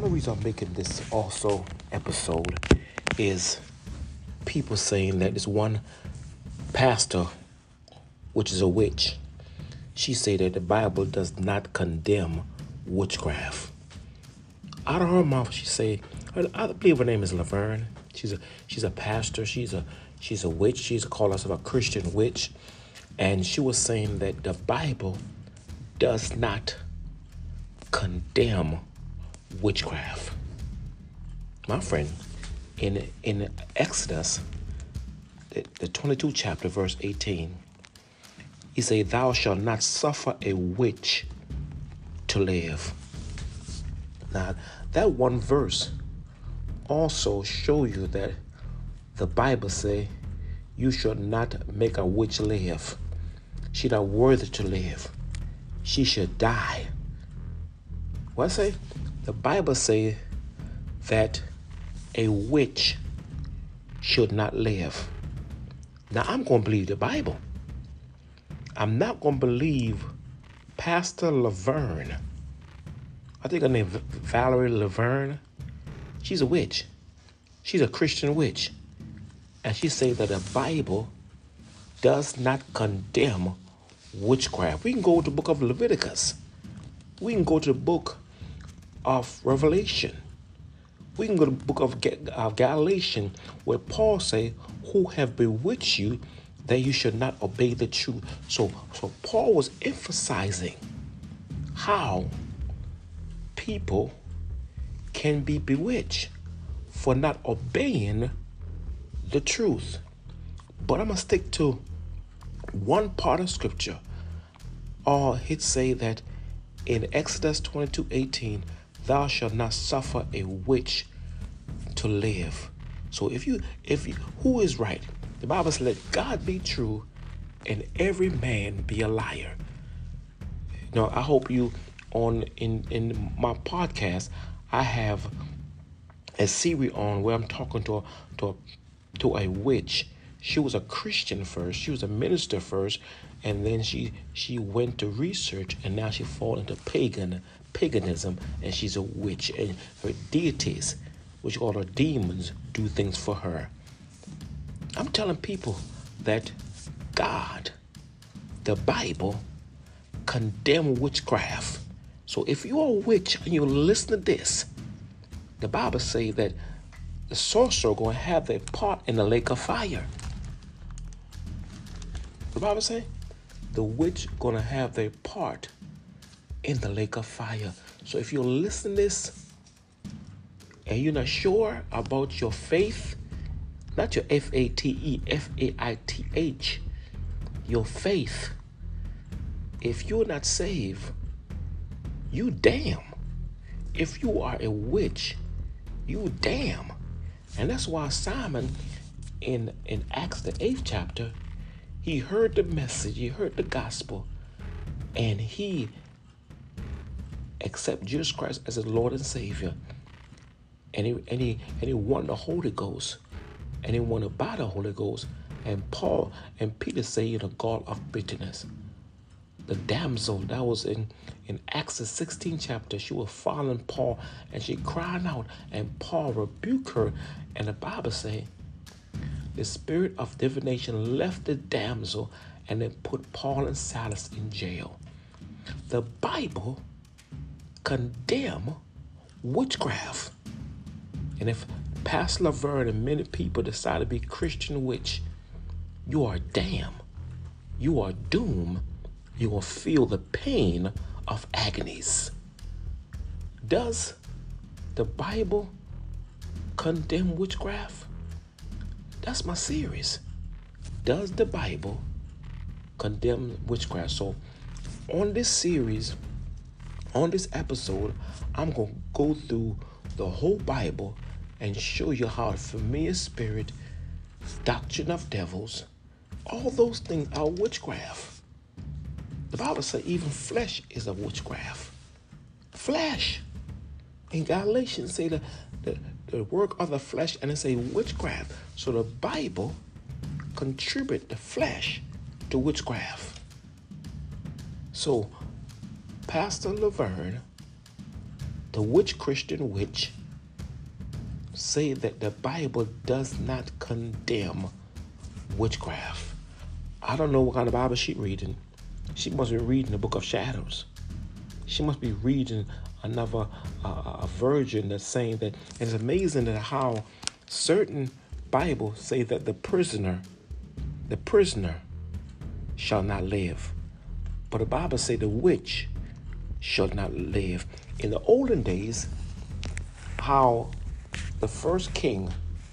the reason I'm making this also episode is people saying that this one pastor, which is a witch, she said that the Bible does not condemn witchcraft. Out of her mouth, she said, I believe her name is Laverne. She's a pastor. She's a witch. She's called herself a Christian witch, and she was saying that the Bible does not condemn witchcraft. My friend, in Exodus, the 22 chapter, verse 18, he said, "Thou shalt not suffer a witch to live." Now, that one verse also show you that the Bible say you should not make a witch live. She not worthy to live. She should die. What I say? The Bible say that a witch should not live. Now, I'm going to believe the Bible. I'm not going to believe Pastor Laverne. I think her name Valerie Laverne. She's a witch. She's a Christian witch. And she said that the Bible does not condemn witchcraft. We can go to the book of Leviticus. We can go to the book of Revelation. We can go to the book of Galatians, where Paul say, "Who have bewitched you that you should not obey the truth." So Paul was emphasizing how people can be bewitched for not obeying the truth. But I'm going to stick to one part of scripture. Or he'd say that in Exodus 22:18, "Thou shalt not suffer a witch to live." So if you, who is right? The Bible says, "Let God be true and every man be a liar." Now, I hope you in my podcast, I have a series on where I'm talking to a witch. She was a Christian first. She was a minister first, and then she went to research, and now she fall into paganism, and she's a witch. And her deities, which call her demons, do things for her. I'm telling people that God, the Bible, condemn witchcraft. So if you're a witch and you listen to this, the Bible says that the sorcerer going to have their part in the lake of fire. The Bible say the witch going to have their part in the lake of fire. So if you listen to this and you're not sure about your faith, not your FATE, FAITH, your faith, if you're not saved, you damn. If you are a witch, you damn. And that's why Simon in Acts the 8th chapter, he heard the message, he heard the gospel, and he accepted Jesus Christ as his Lord and Savior. And he wanted the Holy Ghost, and he wanted by the Holy Ghost. And Paul and Peter say the God of bitterness. The damsel that was in Acts the 16th chapter, she was following Paul and she cried out, and Paul rebuked her. And the Bible say the spirit of divination left the damsel, and it put Paul and Silas in jail. The Bible condemn witchcraft. And if Pastor Laverne and many people decide to be Christian witch, you are damned. You are doomed. You will feel the pain of agonies. Does the Bible condemn witchcraft? That's my series. Does the Bible condemn witchcraft? So on this series, on this episode, I'm going to go through the whole Bible and show you how the familiar spirit, doctrine of devils, all those things are witchcraft. The Bible says even flesh is a witchcraft. Flesh. In Galatians say the work of the flesh, and it say witchcraft. So the Bible contribute the flesh to The witch Christian witch say that the Bible does not condemn witchcraft. I don't know what kind of Bible she's reading. She must be reading the book of shadows. She must be reading another a version that's saying that. And it's amazing that how certain Bibles say that the prisoner shall not live. But the Bible say the witch shall not live. In the olden days, how the first king,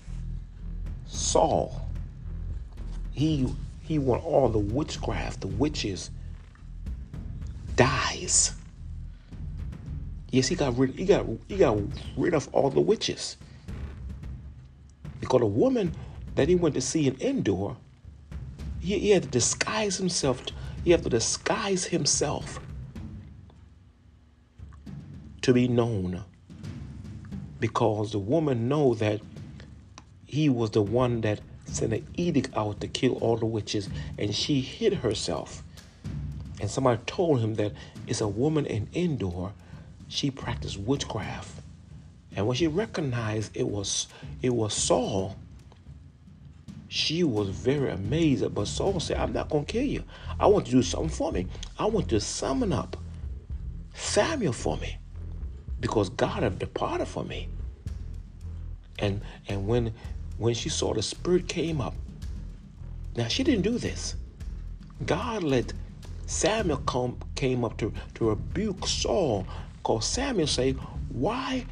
Saul, he want all the witchcraft, the witches, dies. Yes, he got rid of all the witches. Because the woman that he went to see in Endor, he had to disguise himself. He had to disguise himself to be known, because the woman know that he was the one that sent an edict out to kill all the witches, and she hid herself. And somebody told him that it's a woman in Endor. She practiced witchcraft. And when she recognized it was Saul, she was very amazed. But Saul said, I'm not going to kill you. I want you to do something for me. I want you to summon up Samuel for me, because God had departed from me. And when she saw the Spirit came up, now she didn't do this. God let Samuel came up to rebuke Saul, because Samuel say, why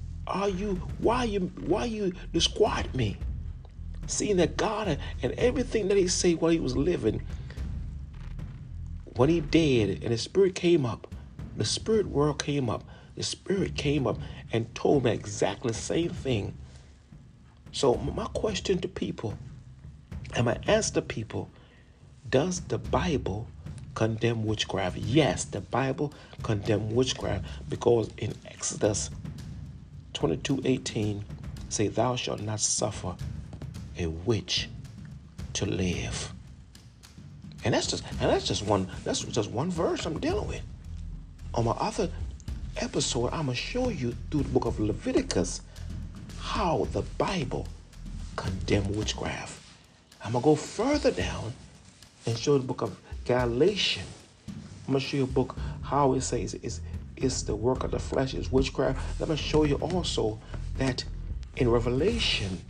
you disquiet me? Seeing that God and everything that he said while he was living, when he died and the Spirit came up, the spirit world came up, the Spirit came up and told me exactly the same thing. So my question to people, and my answer to people, does the Bible condemn witchcraft? Yes, the Bible condemns witchcraft, because in Exodus 22:18 say, thou shalt not suffer a witch to live. And that's just one verse I'm dealing with. On my other episode, I'm gonna show you through the book of Leviticus how the Bible condemns witchcraft. I'm gonna go further down and show the book of Galatians. I'm gonna show you a book how it says it's the work of the flesh, is witchcraft. I'm gonna show you also that in Revelation,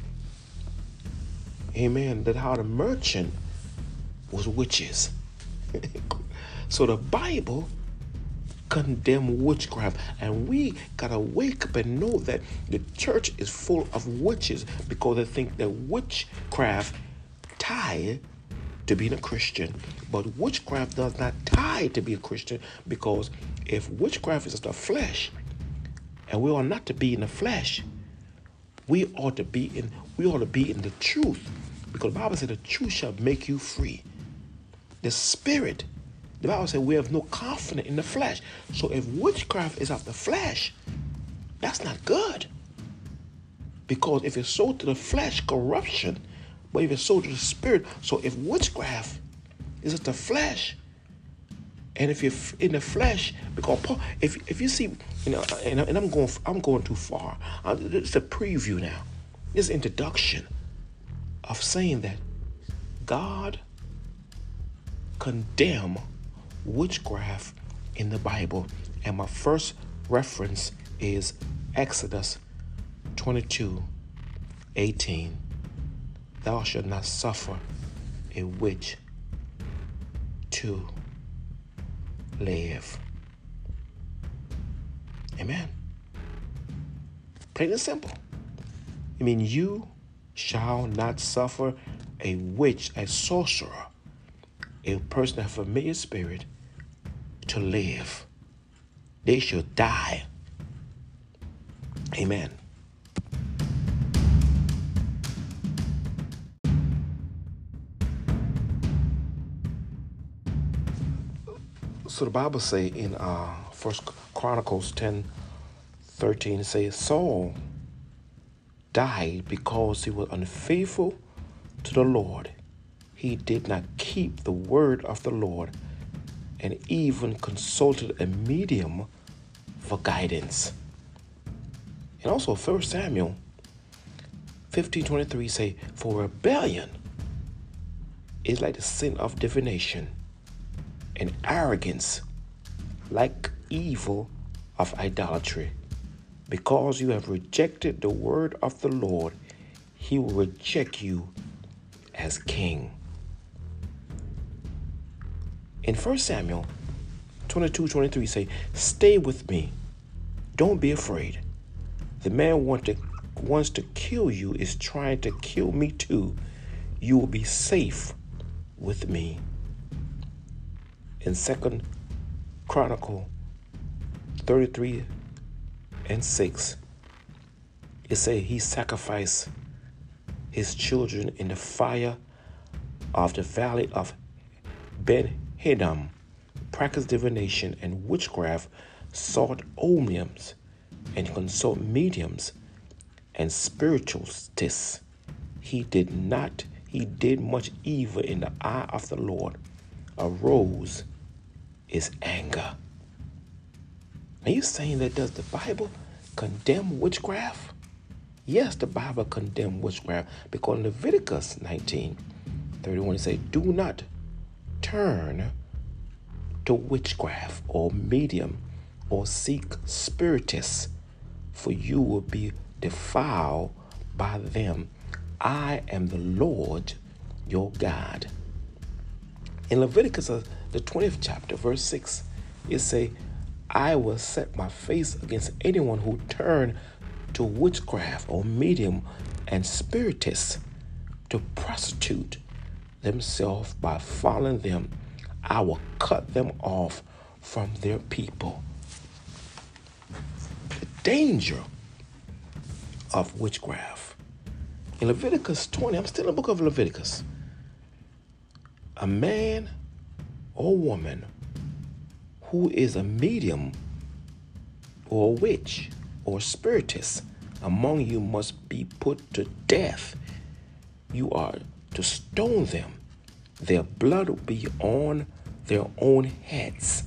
amen, that how the merchant was witches. So the Bible condemn witchcraft, and we gotta wake up and know that the church is full of witches, because they think that witchcraft tied to being a Christian. But witchcraft does not tie to be a Christian, because if witchcraft is the flesh, and we are not to be in the flesh, we ought to be in the truth, because the Bible said the truth shall make you free. The Spirit, the Bible said we have no confidence in the flesh. So if witchcraft is of the flesh, that's not good. Because if it's sold to the flesh, corruption, but if it's sold to the Spirit, so if witchcraft is of the flesh, and if you're in the flesh, because Paul, if you see, and I'm going too far. It's a preview now. This introduction of saying that God condemn witchcraft in the Bible, and my first reference is Exodus 22:18. Thou shalt not suffer a witch to live. Amen. Plain and simple. I mean, you shall not suffer a witch, a sorcerer, a person that has a familiar spirit to live. They should die. Amen. So the Bible say in First Chronicles 10:13, says Saul died because he was unfaithful to the Lord. He did not keep the word of the Lord, and even consulted a medium for guidance. And also 1 Samuel 15:23 say, for rebellion is like the sin of divination, and arrogance like evil of idolatry. Because you have rejected the word of the Lord, he will reject you as king. In 1 Samuel 22:23 say, stay with me. Don't be afraid. The man wants to kill you is trying to kill me too. You will be safe with me. In 2 Chronicle 33:6, it say he sacrificed his children in the fire of the valley of Ben Hinnom, practiced divination and witchcraft, sought omniums, and consult mediums and spiritualists. He did much evil in the eye of the Lord. Arose his anger. Are you saying that does the Bible condemn witchcraft? Yes, the Bible condemns witchcraft, because in Leviticus 19:31 it says, do not turn to witchcraft or medium or seek spiritists, for you will be defiled by them. I am the Lord your God. In Leviticus, the 20th chapter, verse 6, it say, I will set my face against anyone who turn to witchcraft or medium and spiritists to prostitute themselves by following them. I will cut them off from their people. The danger of witchcraft. In Leviticus 20, I'm still in the book of Leviticus. A man or woman who is a medium or a witch or spiritist among you must be put to death. You are to stone them. Their blood will be on their own heads.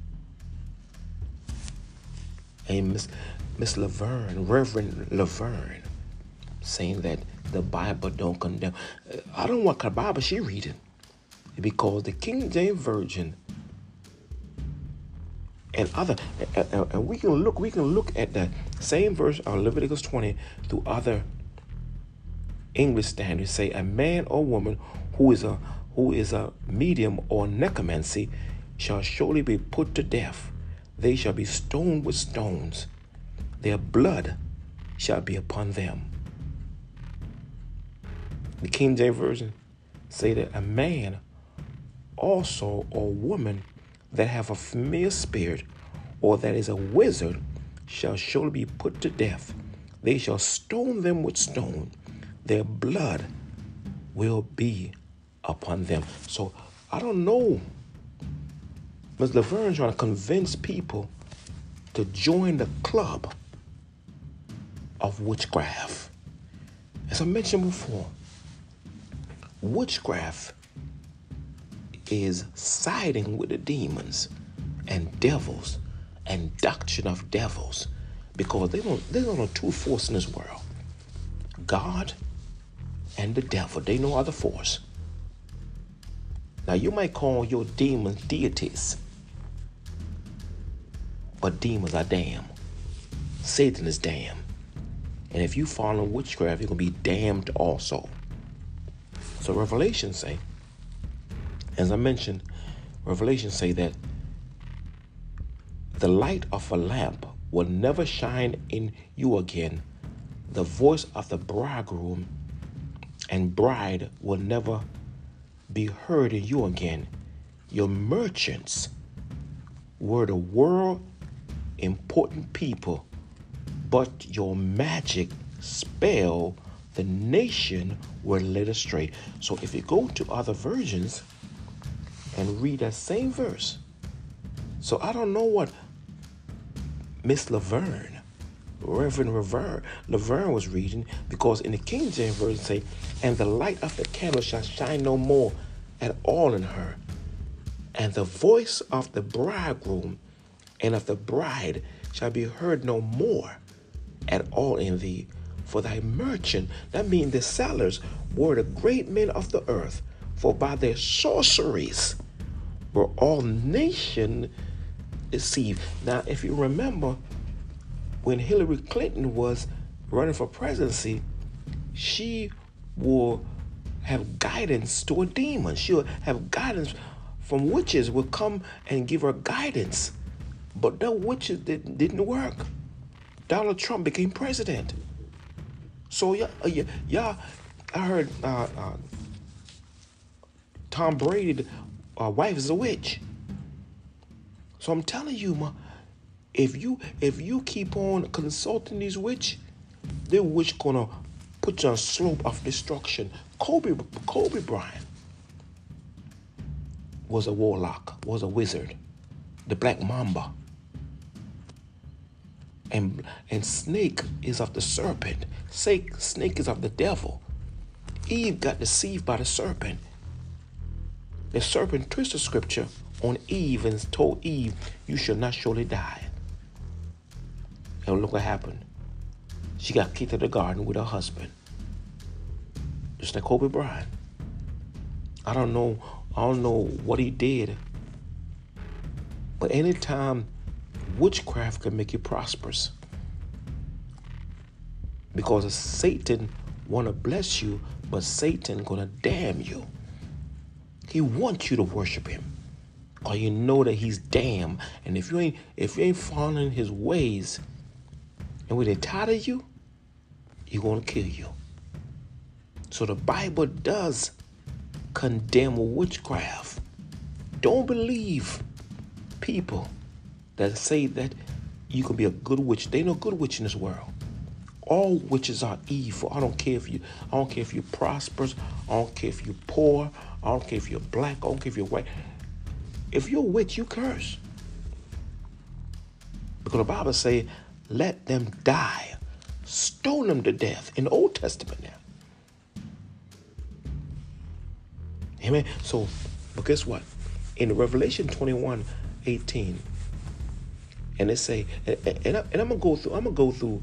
And Miss Laverne, Reverend Laverne, saying that the Bible don't condemn. I don't want the Bible she reading, because the King James Version and we can look at the same verse of Leviticus 20 through other English standards. Say a man or woman who is a medium or necromancy shall surely be put to death. They shall be stoned with stones. Their blood shall be upon them. The King James Version say that a man also or woman that have a familiar spirit or that is a wizard shall surely be put to death. They shall stone them with stone. Their blood will be upon them. So I don't know. Ms. Laverne trying to convince people to join the club of witchcraft. As I mentioned before, witchcraft is siding with the demons and devils and doctrine of devils, because there's only two forces in this world: God and the devil. They no other force. Now you might call your demons deities, but demons are damned. Satan is damned. And if you follow witchcraft, you're going to be damned also. So Revelation say, as I mentioned, Revelation say that the light of a lamp will never shine in you again. The voice of the bridegroom and bride will never be heard in you again. Your merchants were the world important people, but your magic spell the nation were led astray. So if you go to other versions and read that same verse, so I don't know what Miss Laverne, Reverend Laverne was reading, because in the King James Version say, and the light of the candle shall shine no more at all in her, and the voice of the bridegroom and of the bride shall be heard no more. at all in thee. For thy merchant, that means the sellers, were the great men of the earth. For by their sorceries were all nations deceived. Now, if you remember, when Hillary Clinton was running for presidency, she will have guidance to a demon. She'll have guidance from witches, will come and give her guidance. But the witches didn't work. Donald Trump became president. So yeah, I heard Tom Brady's wife is a witch. So I'm telling you, if you keep on consulting these witch, the witch gonna put you on a slope of destruction. Kobe Bryant was a warlock, was a wizard, the Black Mamba. And snake is of the serpent. Snake is of the devil. Eve got deceived by the serpent. The serpent twisted scripture on Eve and told Eve, you shall not surely die. And look what happened. She got kicked out of the garden with her husband. Just like Kobe Bryant. I don't know what he did. But anytime witchcraft can make you prosperous. Because Satan want to bless you, but Satan going to damn you. He wants you to worship him. Or you know that he's damned. And if you ain't following his ways, and when they're tired of you, he's going to kill you. So the Bible does condemn witchcraft. Don't believe people that say that you can be a good witch. There ain't no good witch in this world. All witches are evil. I don't care if you're prosperous. I don't care if you're poor. I don't care if you're black. I don't care if you're white. If you're a witch, you curse. Because the Bible says, let them die. Stone them to death in the Old Testament now. Amen. So, but guess what? In Revelation 21:18, and it say, and I'm gonna go through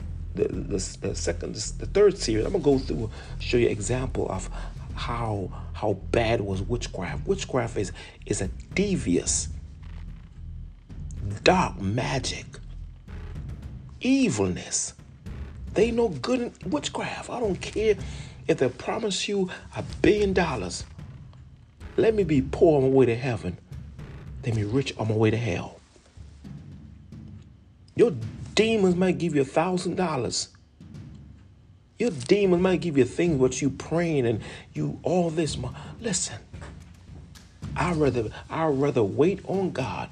the third series. I'm gonna go through, show you an example of how bad was witchcraft. Witchcraft is a devious, dark magic, evilness. They no good in witchcraft. I don't care if they promise you $1 billion. Let me be poor on my way to heaven. Let me rich on my way to hell. Your demons might give you $1,000. Your demons might give you things what you praying and you all this. Listen, I'd rather wait on God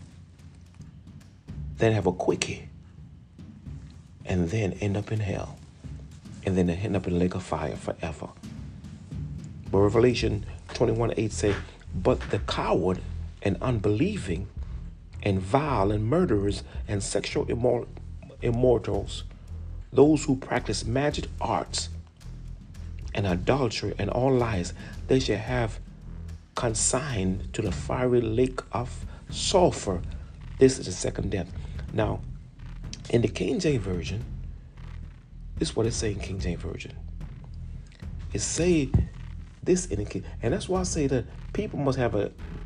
than have a quickie and then end up in hell and then end up in the lake of fire forever. But Revelation 21:8 say, but the coward and unbelieving and vile and murderers and sexual immortals, those who practice magic arts and idolatry and all lies, they shall have consigned to the fiery lake of sulfur. This is the second death. Now, in the King James Version, this is what it say in King James Version. It say this in the King, and that's why I say that people must have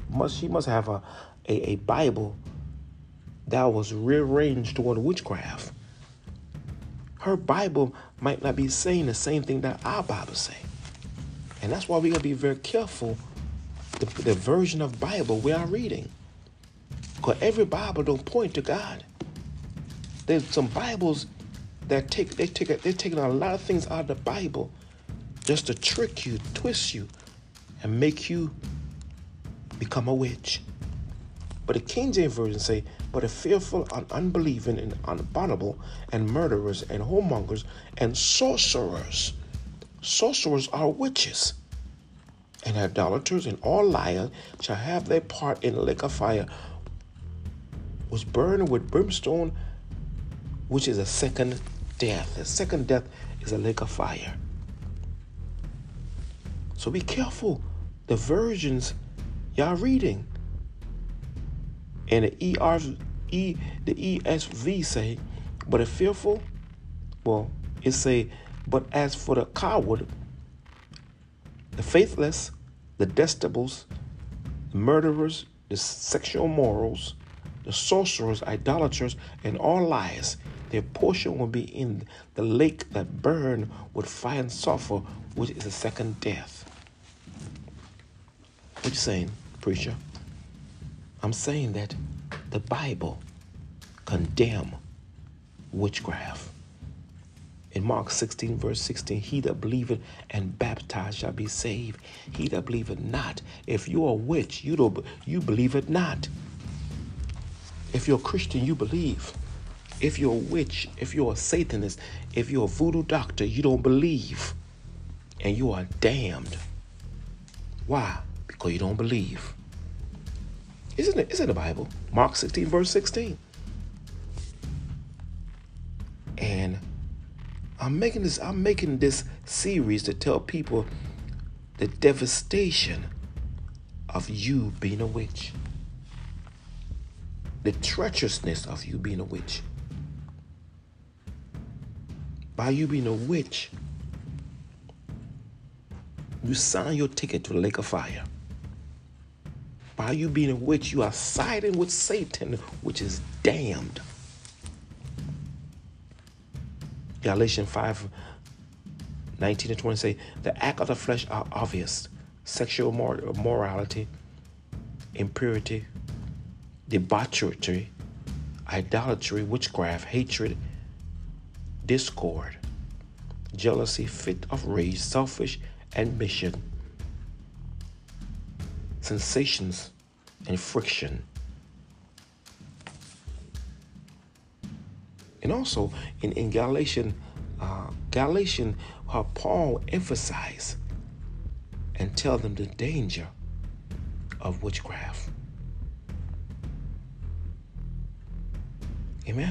a Bible that was rearranged toward witchcraft. Her Bible might not be saying the same thing that our Bible say. And that's why we gotta be very careful the version of Bible we are reading. Because every Bible don't point to God. There's some Bibles that they're taking a lot of things out of the Bible just to trick you, twist you, and make you become a witch. But the King James Version say, but the fearful and unbelieving and abominable and murderers and whoremongers and sorcerers. Sorcerers are witches. And idolaters and all liars shall have their part in the lake of fire, was burned with brimstone, which is a second death. The second death is a lake of fire. So be careful the versions y'all reading. And the ESV say, but the fearful Well, it say, but as for the coward, the faithless, the detestables, the murderers, the sexual morals, the sorcerers, idolaters, and all liars, their portion will be in the lake that burn with fire and sulfur, which is the second death. What you saying, preacher? I'm saying that the Bible condemn witchcraft. In Mark 16, verse 16, he that believeth and baptized shall be saved. He that believeth not. If you're a witch, you believe it not. If you're a Christian, you believe. If you're a witch, if you're a Satanist, if you're a voodoo doctor, you don't believe. And you are damned. Why? Because you don't believe. It's in the Bible. Mark 16, verse 16. And I'm making this series to tell people the devastation of you being a witch. The treacherousness of you being a witch. By you being a witch, you sign your ticket to the lake of fire. By you being a witch, you are siding with Satan, which is damned. Galatians 5, 19 and 20 say, the act of the flesh are obvious. Sexual morality, impurity, debauchery, idolatry, witchcraft, hatred, discord, jealousy, fit of rage, selfish ambition, sensations, and friction. And also in Galatians, how Paul emphasized and tell them the danger of witchcraft. Amen.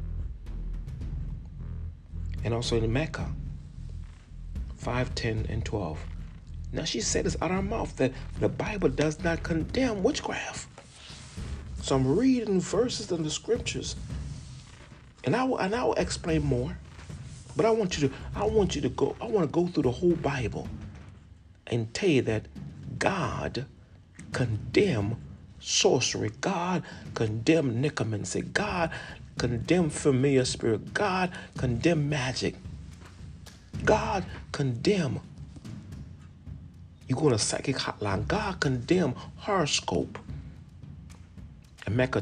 And also in Micah 5, 10, and 12. Now she said this out of her mouth that the Bible does not condemn witchcraft. So I'm reading verses in the scriptures, and I will explain more. But I want to go through the whole Bible and tell you that God condemn sorcery. God condemn necromancy. God condemn familiar spirit. God condemn magic. God condemn you go on a psychic hotline. God condemn horoscope. And Micah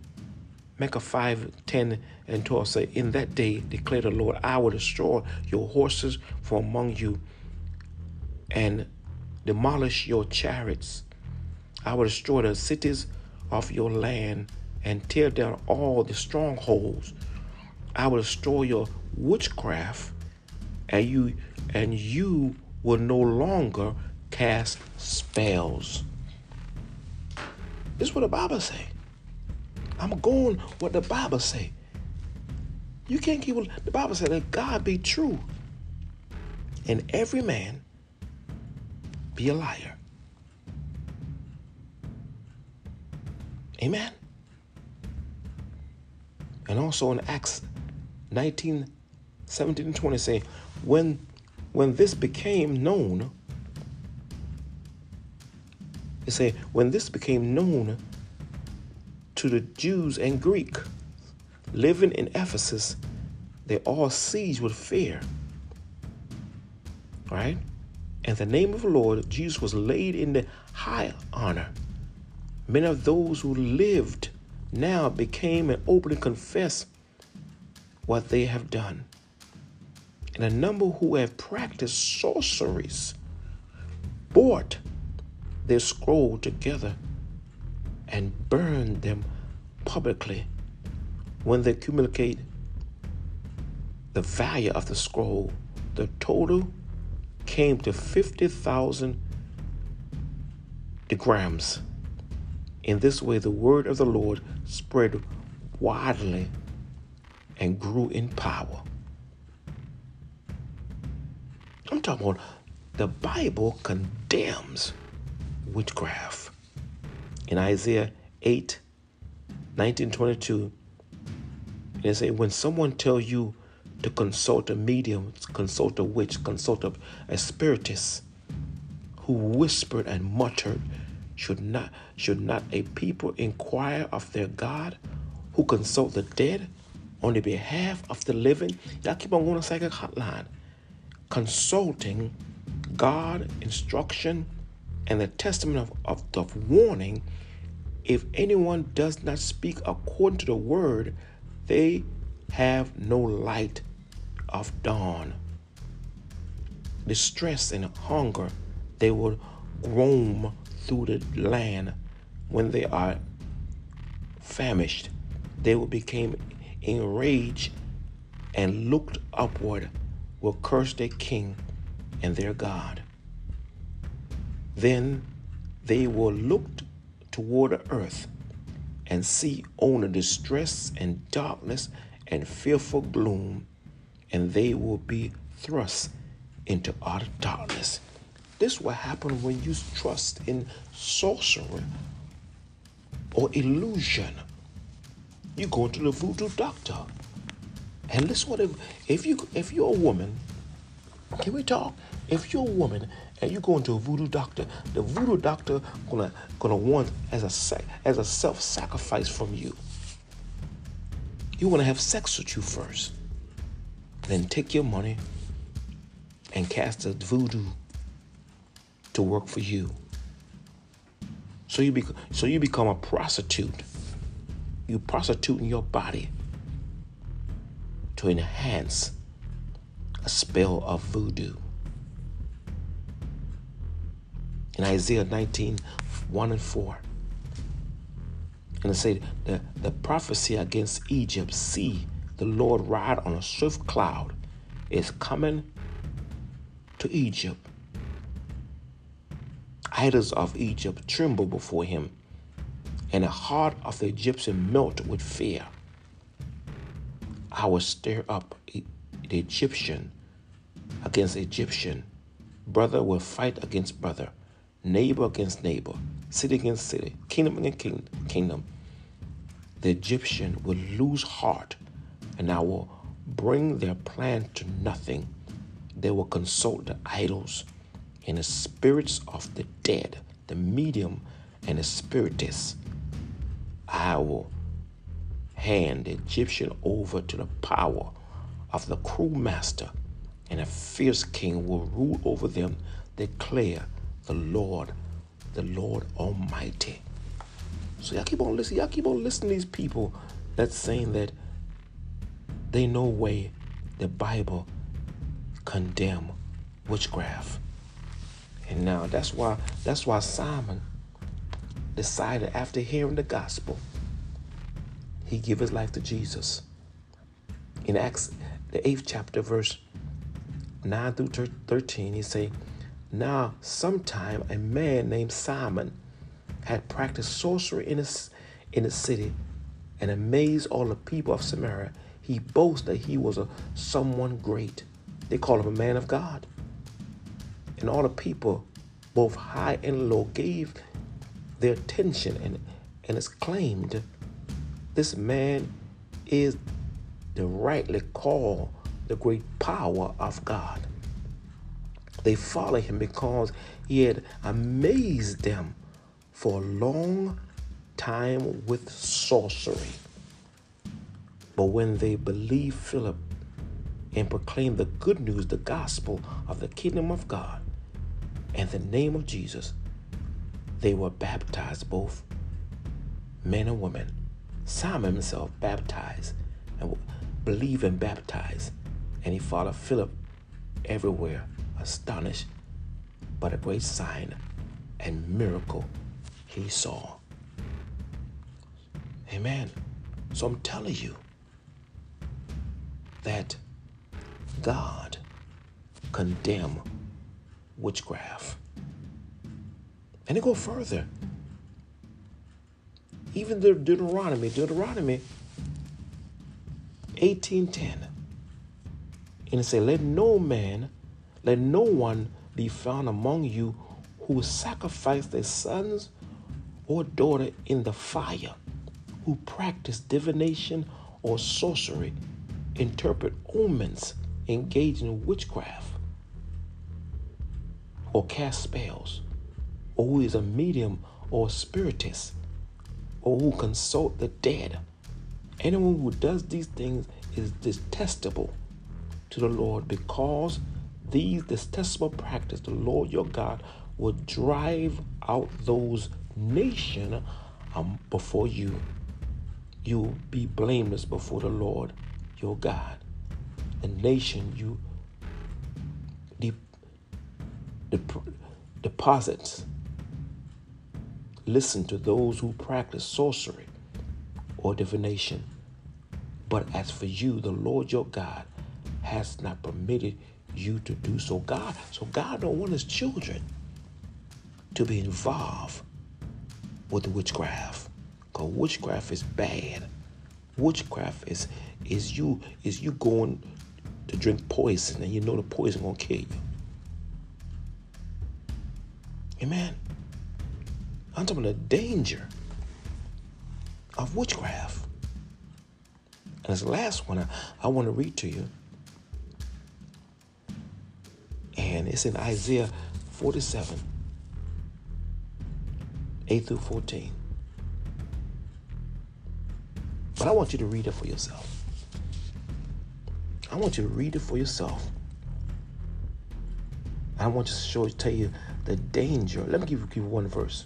5, 10, and 12 say, in that day, declare the Lord, I will destroy your horses from among you and demolish your chariots. I will destroy the cities of your land and tear down all the strongholds. I will destroy your witchcraft, and you will no longer cast spells. This is what the Bible say. I'm going what the Bible say. You can't keep the Bible said that God be true and every man be a liar. Amen. And also in Acts 19, 17 and 20 say, when this became known, it say, when this became known to the Jews and Greek living in Ephesus, they all seized with fear. Right? And the name of the Lord Jesus was laid in the high honor. Many of those who lived now became and openly confess what they have done. And a number who have practiced sorceries brought their scroll together and burned them publicly. When they communicate the value of the scroll, the total came to 50,000 drachms. In this way, the word of the Lord spread widely and grew in power. I'm talking about the Bible condemns witchcraft. In Isaiah 8, 19, 22, it says, when someone tells you to consult a medium, consult a witch, consult a spiritist who whispered and muttered. Should not a people inquire of their God who consult the dead on the behalf of the living? Y'all keep on going to psychic hotline. Consulting God, instruction, and the testament of warning. If anyone does not speak according to the word, they have no light of dawn. Distress and hunger, they will roam through the land. When they are famished, they will become enraged and looked upward, will curse their king and their God. Then they will look toward the earth and see only distress and darkness and fearful gloom, and they will be thrust into utter darkness. This will happen when you trust in sorcery or illusion. You go to the voodoo doctor. And listen, what if you're a woman, can we talk? If you're a woman and you go into a voodoo doctor, the voodoo doctor gonna want as a self-sacrifice from you. You wanna have sex with you first, then take your money and cast the voodoo to work for you. So you become a prostitute. You prostituting your body to enhance a spell of voodoo. In Isaiah 19:1-4, and it said the prophecy against Egypt, see, the Lord ride on a swift cloud, is coming to Egypt. Idols of Egypt tremble before him, and the heart of the Egyptian melt with fear. I will stir up the Egyptian against Egyptian. Brother will fight against brother, neighbor against neighbor, city against city, kingdom against kingdom. The Egyptian will lose heart, and I will bring their plan to nothing. They will consult the idols and the spirits of the dead, the medium and the spiritist. I will hand the Egyptian over to the power of the cruel master, and a fierce king will rule over them, declare the Lord Almighty. So y'all keep on listening. Y'all keep on listening to these people that's saying that they no way the Bible condemn witchcraft. And now that's why Simon decided, after hearing the gospel, he gave his life to Jesus. In Acts, the 8th chapter, verse 9-13, he say, now sometime a man named Simon had practiced sorcery in the city and amazed all the people of Samaria. He boasted that he was someone great. They called him a man of God. And all the people, both high and low, gave their attention and exclaimed, this man is the rightly called the great power of God. They followed him because he had amazed them for a long time with sorcery. But when they believed Philip and proclaimed the good news, the gospel of the kingdom of God and the name of Jesus, they were baptized, both men and women. Simon himself baptized and believed and baptized, and he followed Philip everywhere, astonished by the great sign and miracle he saw. Amen. So I'm telling you that God condemned witchcraft. And they go further. Even the Deuteronomy 18:10. And it says, let no one be found among you who sacrifice their sons or daughter in the fire, who practice divination or sorcery interpret omens, engage in witchcraft, or cast spells, or who is a medium or a spiritist, or who consult the dead. Anyone who does these things is detestable to the Lord, because these detestable practice, the Lord your God will drive out those nations before you. You will be blameless before the Lord your God. The nation you deposits. Listen to those who practice sorcery or divination. But as for you, the Lord your God has not permitted you to do so. God don't want his children to be involved with witchcraft. Because witchcraft is bad. Witchcraft is you going to drink poison and you know the poison gonna kill you. Amen. I'm talking about the danger of witchcraft. And this last one I want to read to you. And it's in Isaiah 47, 8 through 14. But I want you to read it for yourself. I want you to read it for yourself. I want to tell you the danger. Let me give you one verse.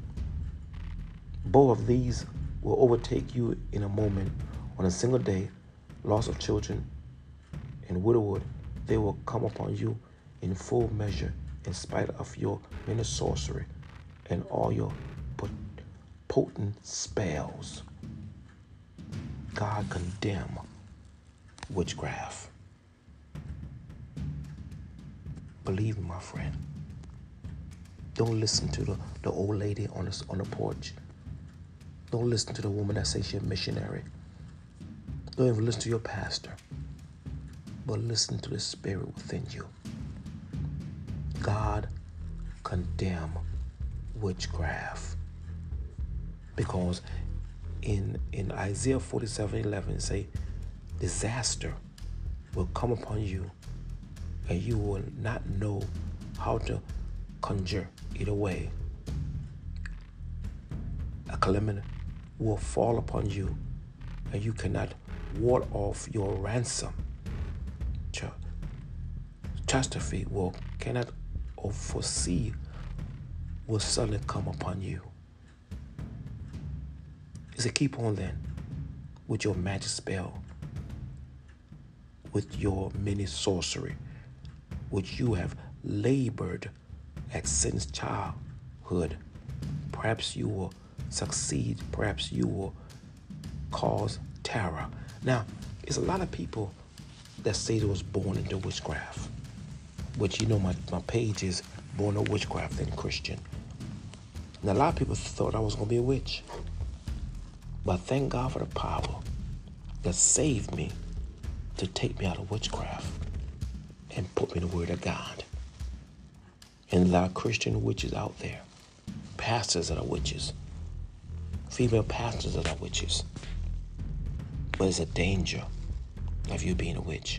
Both of these will overtake you in a moment. On a single day, loss of children and widowhood, they will come upon you in full measure, in spite of your many sorcery and all your potent spells. God condemn witchcraft. Believe me, my friend. Don't listen to the old lady on the porch. Don't listen to the woman that says she's a missionary. Don't even listen to your pastor. But listen to the spirit within you. God condemn witchcraft. Because in Isaiah 47:11 say, disaster will come upon you, and you will not know how to conjure it away. A calamity will fall upon you, and you cannot ward off your ransom. Catastrophe cannot foresee will suddenly come upon you. He said, keep on then with your magic spell, with your many sorcery, which you have labored at since childhood. Perhaps you will succeed. Perhaps you will cause terror. Now, there's a lot of people that say they was born into witchcraft, which my page is Born of Witchcraft and Christian. And a lot of people thought I was going to be a witch. But thank God for the power that saved me to take me out of witchcraft and put me in the Word of God. And there are Christian witches out there, pastors that are witches, female pastors that are witches. But it's a danger of you being a witch.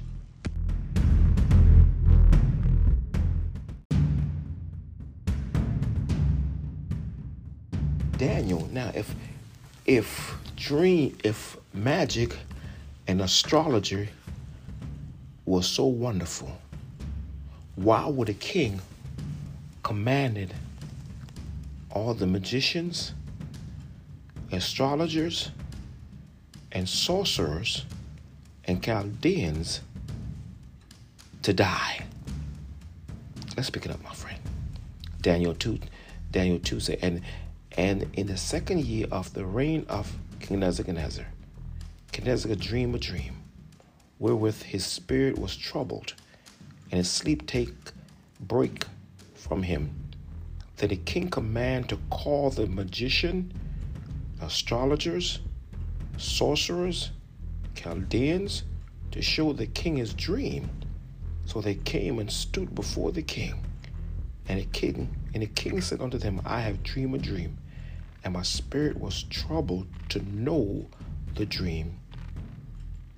Daniel, now if magic and astrology was so wonderful, why would a king commanded all the magicians, astrologers, and sorcerers and Chaldeans to die? Let's pick it up, my friend. Daniel 2 said, and in the second year of the reign of King Nebuchadnezzar, dreamed a dream, wherewith his spirit was troubled, and his sleep break from him. Then the king commanded to call the magician, astrologers, sorcerers, Chaldeans, to show the king his dream. So they came and stood before the king. And the king said unto them, I have dreamed a dream, and my spirit was troubled to know the dream.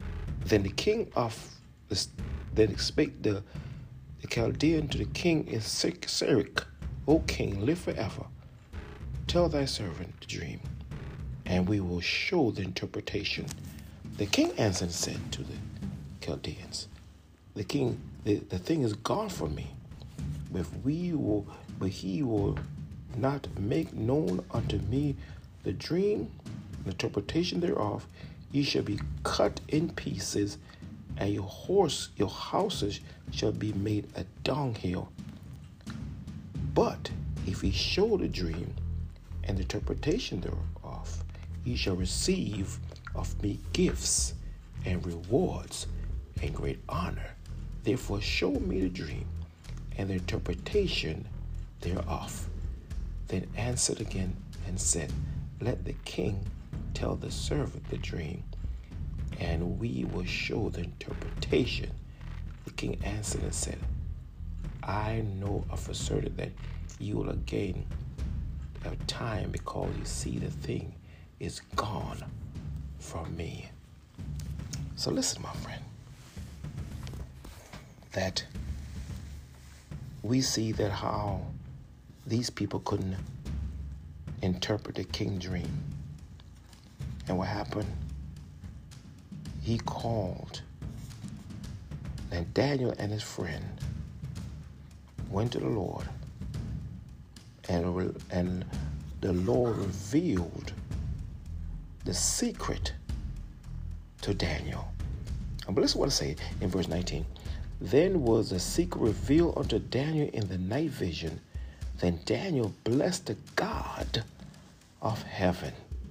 Then the king of the, then spake the Chaldean to the king in Sarek, O king, live forever. Tell thy servant the dream, and we will show the interpretation. The king answered and said to the Chaldeans, the king, the thing is gone from me, but he will not make known unto me the dream, the interpretation thereof. Ye shall be cut in pieces, and your houses shall be made a dunghill. But if he show the dream and the interpretation thereof, ye shall receive of me gifts and rewards and great honor. Therefore show me the dream and the interpretation thereof. Then answered again and said, let the king tell the servant the dream, and we will show the interpretation. The king answered and said, I know of a certain that you will again have time, because you see the thing is gone from me. So listen, my friend, that we see that how these people couldn't interpret the king's dream. And what happened? He called, and Daniel and his friend went to the Lord, and the Lord revealed the secret to Daniel. But listen to what it says in verse 19. Then was the secret revealed unto Daniel in the night vision. Then Daniel blessed the God of heaven.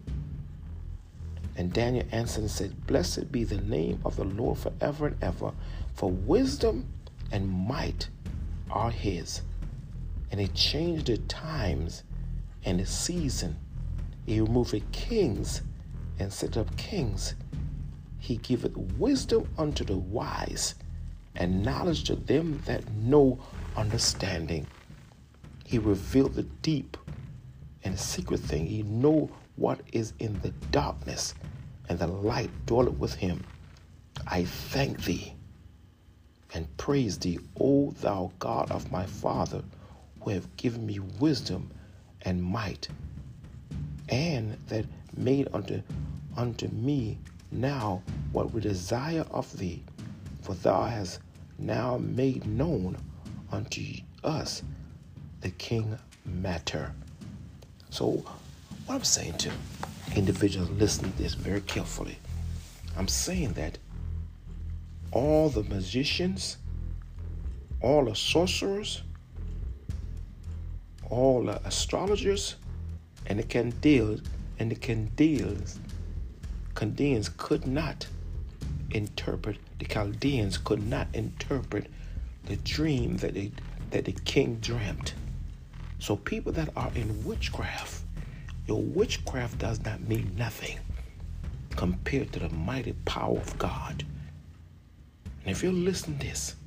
And Daniel answered and said, blessed be the name of the Lord forever and ever, for wisdom and might are his. And he changed the times and the season. He removed the kings and set up kings. He giveth wisdom unto the wise, and knowledge to them that know understanding. He revealed the deep and the secret thing. He know what is in the darkness, and the light dwelleth with him. I thank thee and praise thee, O thou God of my father, who have given me wisdom and might, and that made unto me now what we desire of thee. For thou hast now made known unto us the king matter. So what I'm saying to individuals, listen to this very carefully. I'm saying that all the magicians, all the sorcerers, all the astrologers, and the Chaldeans could not interpret. The Chaldeans could not interpret the dream that the king dreamt. So people that are in witchcraft, your witchcraft does not mean nothing compared to the mighty power of God. And if you're listening to this,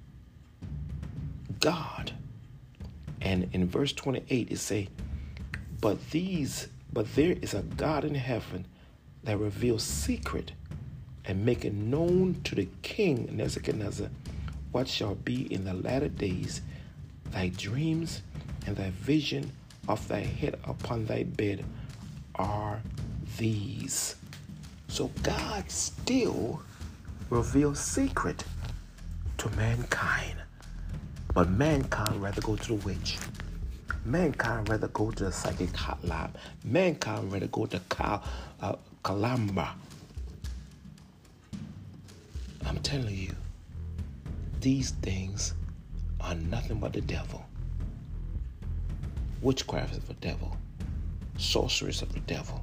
God, and in verse 28 it say, but there is a God in heaven that reveals secret and make it known to the king Nebuchadnezzar what shall be in the latter days. Thy dreams and thy vision of thy head upon thy bed are these. So God still reveals secret to mankind. But mankind rather go to the witch. Mankind rather go to the psychic hotline. Mankind rather go to Kalamba. I'm telling you, these things are nothing but the devil. Witchcraft is of the devil. Sorcery is of the devil.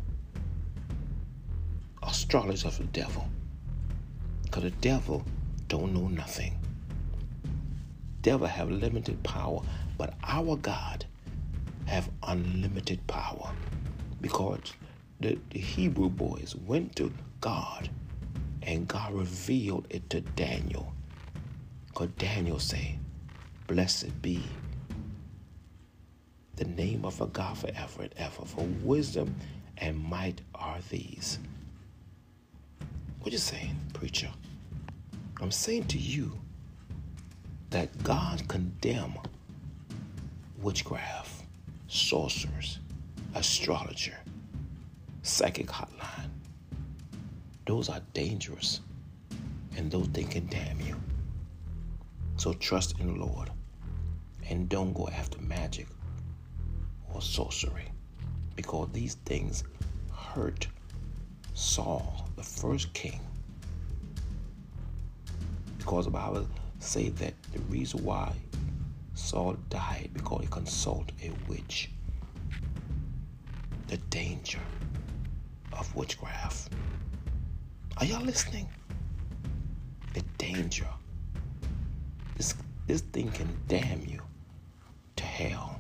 Astrology is of the devil. Because the devil don't know nothing. Devil have limited power, but our God have unlimited power. Because the Hebrew boys went to God, and God revealed it to Daniel. Because Daniel say, blessed be the name of a God forever and ever, for wisdom and might are these. What you saying, preacher? I'm saying to you that God condemn witchcraft, sorcerers, astrologer, psychic hotline. Those are dangerous, and those things can damn you. So trust in the Lord, and don't go after magic or sorcery, because these things hurt Saul, the first king. Because the Bible says that the reason why Saul died, because he consulted a witch. The danger of witchcraft. Are y'all listening? The danger. This thing can damn you to hell.